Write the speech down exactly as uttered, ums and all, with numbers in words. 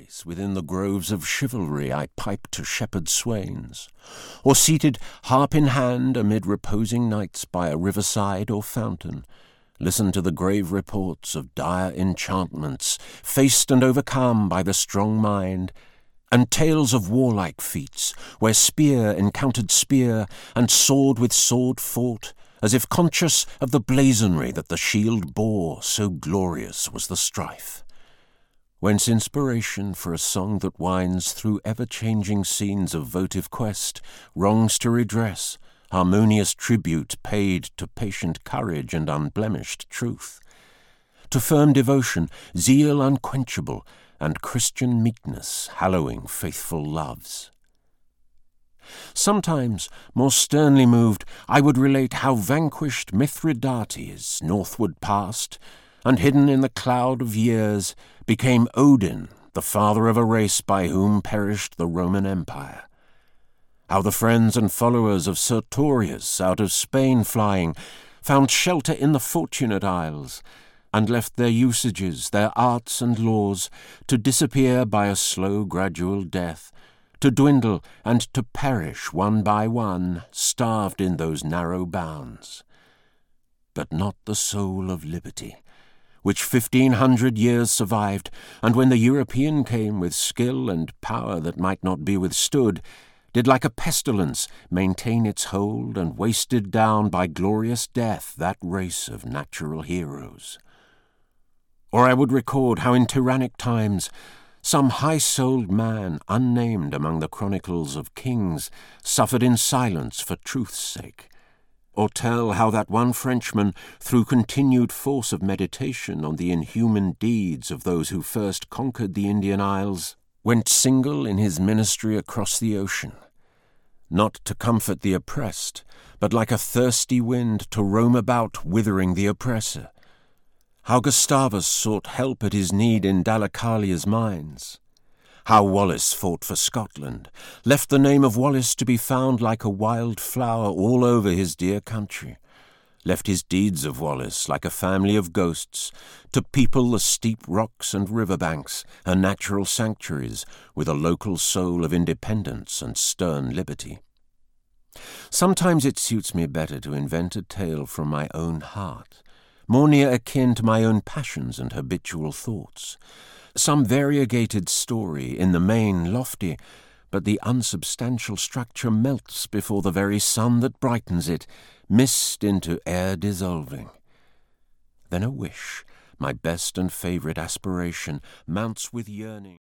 days within the groves of chivalry I piped to shepherd swains, or seated harp in hand amid reposing nights by a riverside or fountain, listened to the grave reports of dire enchantments, faced and overcome by the strong mind, and tales of warlike feats, where spear encountered spear, and sword with sword fought, as if conscious of the blazonry that the shield bore, so glorious was the strife. Whence inspiration for a song that winds through ever-changing scenes of votive quest, wrongs to redress, harmonious tribute paid to patient courage and unblemished truth, to firm devotion, zeal unquenchable, and Christian meekness hallowing faithful loves. Sometimes, more sternly moved, I would relate how vanquished Mithridates northward passed, and hidden in the cloud of years, became Odin, the father of a race by whom perished the Roman Empire. How the friends and followers of Sertorius, out of Spain flying, found shelter in the Fortunate Isles, and left their usages, their arts and laws, to disappear by a slow gradual death, to dwindle and to perish one by one, starved in those narrow bounds. But not the soul of liberty, which fifteen hundred years survived, and when the European came with skill and power that might not be withstood, did like a pestilence maintain its hold, and wasted down by glorious death that race of natural heroes. Or I would record how in tyrannic times some high-souled man, unnamed among the chronicles of kings, suffered in silence for truth's sake, or tell how that one Frenchman, through continued force of meditation on the inhuman deeds of those who first conquered the Indian Isles, went single in his ministry across the ocean, not to comfort the oppressed, but like a thirsty wind to roam about withering the oppressor. How Gustavus sought help at his need in Dalecarlia's mines. How Wallace fought for Scotland, left the name of Wallace to be found like a wild flower all over his dear country, left his deeds of Wallace like a family of ghosts to people the steep rocks and riverbanks, her natural sanctuaries, with a local soul of independence and stern liberty. Sometimes it suits me better to invent a tale from my own heart, more near akin to my own passions and habitual thoughts, some variegated story, in the main lofty, but the unsubstantial structure melts before the very sun that brightens it, mist into air dissolving. Then a wish, my best and favourite aspiration, mounts with yearning.